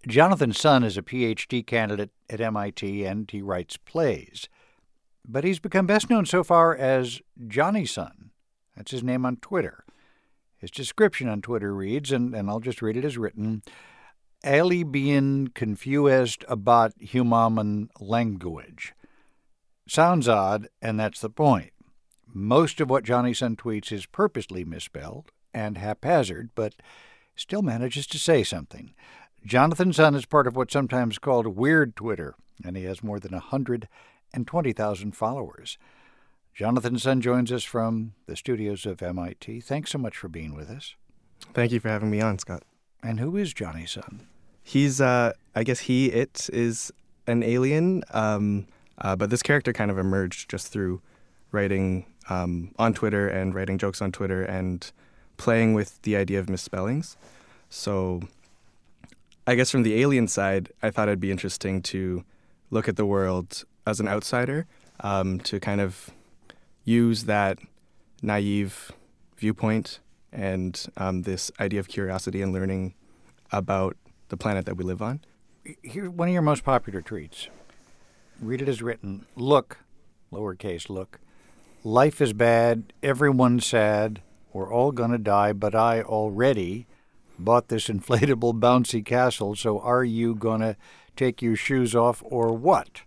Jonathan Sun is a PhD candidate at MIT, and he writes plays. But he's become best known so far as Johnny Sun. That's his name on Twitter. His description on Twitter reads, and I'll just read it as written, "Ali bien confused about human language." Sounds odd, and that's the point. Most of what Johnny Sun tweets is purposely misspelled and haphazard, but still manages to say something. Jonathan Sun is part of what's sometimes called Weird Twitter, and he has more than 120,000 followers. Jonathan Sun joins us from the studios of MIT. Thanks so much for being with us. Thank you for having me on, Scott. And who is Johnny Sun? He's, I guess it is an alien, but this character kind of emerged just through writing on Twitter and writing jokes on Twitter and playing with the idea of misspellings. So I guess from the alien side, I thought it'd be interesting to look at the world as an outsider, to kind of use that naive viewpoint and this idea of curiosity and learning about the planet that we live on. Here's one of your most popular tweets. Read it as written. Look, lowercase look, life is bad, everyone's sad, we're all gonna die, but I already bought this inflatable bouncy castle, so are you gonna take your shoes off or what?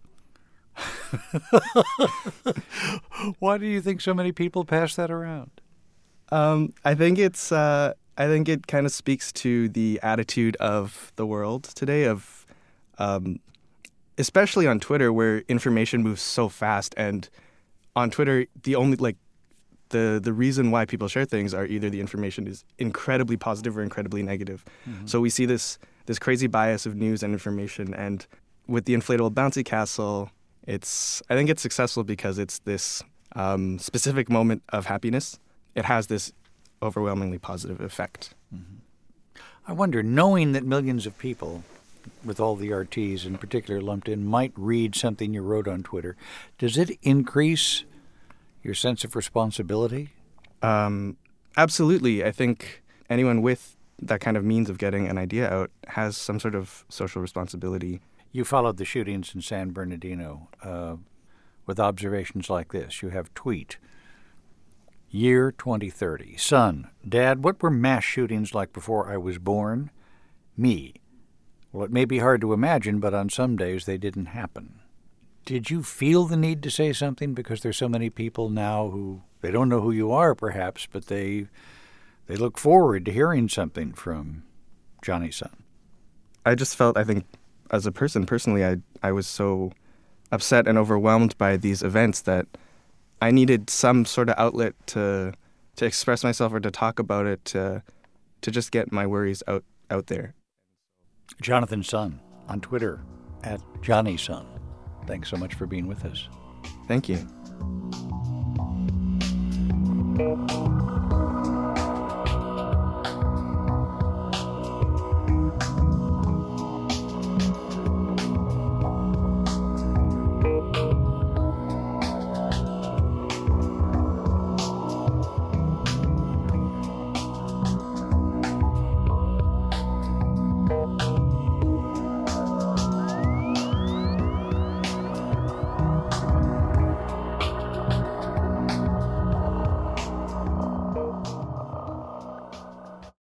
Why do you think so many people pass that around? I think it kind of speaks to the attitude of the world today, of especially on Twitter, where information moves so fast. And on Twitter, the reason why people share things are either the information is incredibly positive or incredibly negative. Mm-hmm. So we see this crazy bias of news and information. And with the inflatable bouncy castle, I think it's successful because it's this specific moment of happiness. It has this overwhelmingly positive effect. Mm-hmm. I wonder, knowing that millions of people, with all the RTs in particular lumped in, might read something you wrote on Twitter, does it increase your sense of responsibility? Absolutely. I think anyone with that kind of means of getting an idea out has some sort of social responsibility. You followed the shootings in San Bernardino with observations like this. You have tweet, year 2030. Son, Dad, what were mass shootings like before I was born? Me. Well, it may be hard to imagine, but on some days they didn't happen. Did you feel the need to say something because there's so many people now who, they don't know who you are perhaps, but they look forward to hearing something from Johnny Sun? I just felt, I think, as a person, personally, I was so upset and overwhelmed by these events that I needed some sort of outlet to express myself or to talk about it, to just get my worries out there. Jonathan Sun on Twitter at Johnny Sun. Thanks so much for being with us. Thank you.